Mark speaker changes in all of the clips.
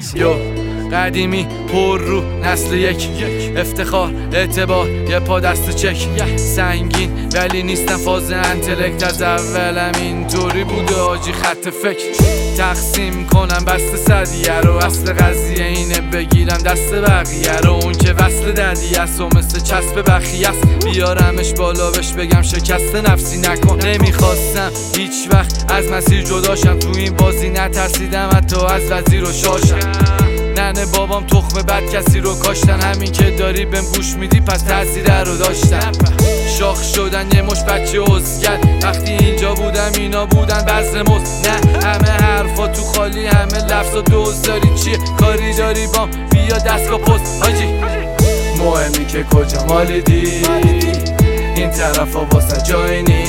Speaker 1: یو قدیمی پر رو نسل یک افتخار اعتبار یه پا دست چک سنگین ولی نیستم فاز انتلکت از اولم اینطوری بوده آجی خط فکر تقسیم کنم بست صدیه رو اصل قضیه اینه بگیرم دست بقیه رو اون که وصل ددی است و مثل چسب بخی است بیارمش بالا بهش بگم شکست نفسی نکن نمیخواستم هیچ وقت از مسیر جداشم تو این بازی نترسیدم حتی از وزیر و شاشم ننه بابام تخم بد کسی رو کاشتن همین که داری بهم گوش میدی پس تاثیر رو داشتن شاخ شدن یه مش بچه عزگر وقتی اینجا بودم اینا بودن بذر مز نه همه حرفا تو خالی همه لفظ و دوز داری چیه کاری داری بام بیا دستگاه پست حاجی مهمی که کجا مالیدی این طرفا واسه جای نی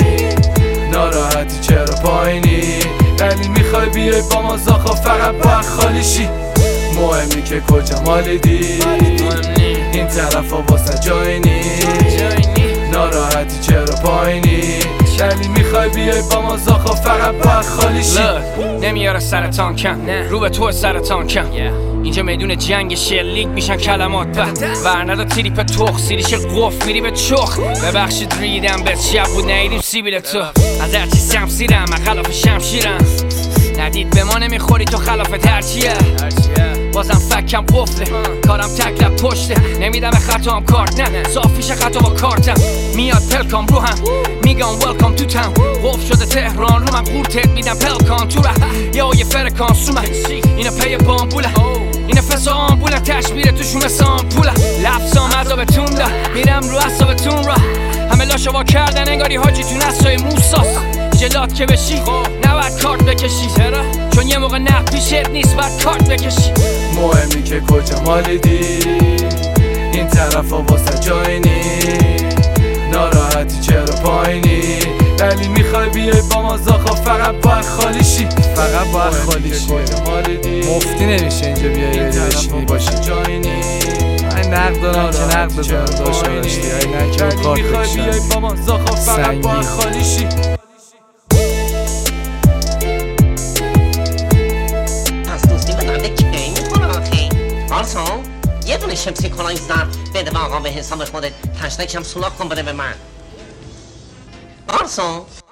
Speaker 1: ناراحتی چرا پایینی ولی میخوای بیای با ما زاخا فقط با خالی شی مهمی که کجا مالیدی این طرفا واسه جای نی ناراحتی چرا پایینی ولی میخوای بیای با ما زاخا فقط با خالی شی
Speaker 2: نمیاره سرطان کم رو به تو سرطان کم اینجا میدون جنگ لیگ میشن کلمات ورندا تریپ تخ سیریش قف میری به چخ ببخشید ریدم به شب بود نیدیم سیبیل تو از هرچی سمسیرم من خلاف شمشیرم ندید به ما نمیخوری تو خلافت هرچیه بازم فکم قفله کارم تکلب پشته نمیدم به خطام کارت نه صافیش خطا با کارتم میاد پلکام رو هم میگم welcome to town قف شده تهران رو من قورتت میدم پلکان تو ره یا یه فرکانس رو من اینه پی بامبوله این نفس آمبولم تشبیره توشون مثل آمپوله لفظام عذابتون ده میرم رو عصابتون را همه لاشو وا کردن انگاری حاجی تو نسای موساس جلات که بشی نباید کارت بکشی چون یه موقع نه پیشت نیست باید کارت بکشی
Speaker 1: مهمی که کجا مالیدی این طرفا واسه جای نی ناراحتی چرا پایینی ولی میخوای بیای با ما زاخا فقط باید خالی شی فقط باید خالی شی مفتی نمیشه اینجا بیای بشینی باشی جای نی این نقد دارم که نقد بزنم داشته داشتی نه که کارت
Speaker 2: میخوای بیای با ما زاخا فقط باید خالی شی
Speaker 3: یه دونه شمسی کلاه زن بده به آقا به حساب خودت تشنکم سولاک کن بده به من قارسون